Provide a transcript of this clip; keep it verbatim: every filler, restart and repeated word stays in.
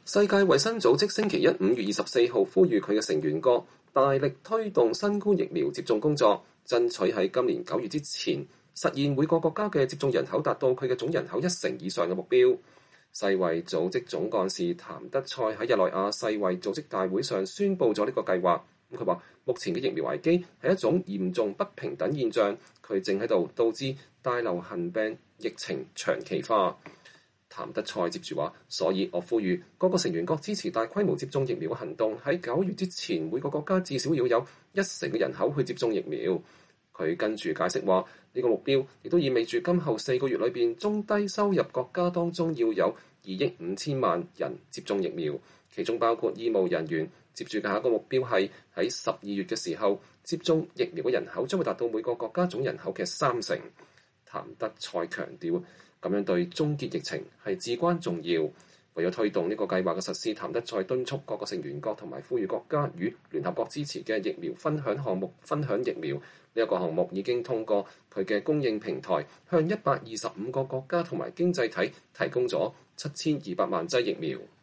世界衛生組織星期一五月二十四號呼籲佢嘅成員國大力推動新冠疫苗接種工作，爭取喺今年九月之前實現每個國家嘅接種人口達到佢嘅總人口一成以上嘅目標。世衛組織總幹事譚德塞喺日內瓦世衛組織大會上宣布咗呢個計劃。佢話目前嘅疫苗危機係一種嚴重不平等現象，佢正喺度導致大流行病疫情長期化。譚德塞接住話，所以我呼籲各個成員國支持大規模接種疫苗嘅行動，喺九月之前每個國家至少要有一成嘅人口去接種疫苗。佢跟住解釋話，呢個目標亦都意味住今後四個月裏邊中低收入國家當中要有二億五千萬人接種疫苗，其中包括醫務人員。接住嘅下一個目標係喺十二月嘅時候，接種疫苗嘅人口將會達到每個國家總人口嘅三成。譚德塞強調，咁樣對終結疫情係至關重要。為咗推動呢個計劃嘅實施，譚德塞敦促各個成員國同埋呼籲國家與聯合國支持嘅疫苗分享項目分享疫苗。呢、這、一個項目已經通過佢嘅供應平台，向一百二十五個國家同埋經濟體提供咗七千二百萬劑疫苗。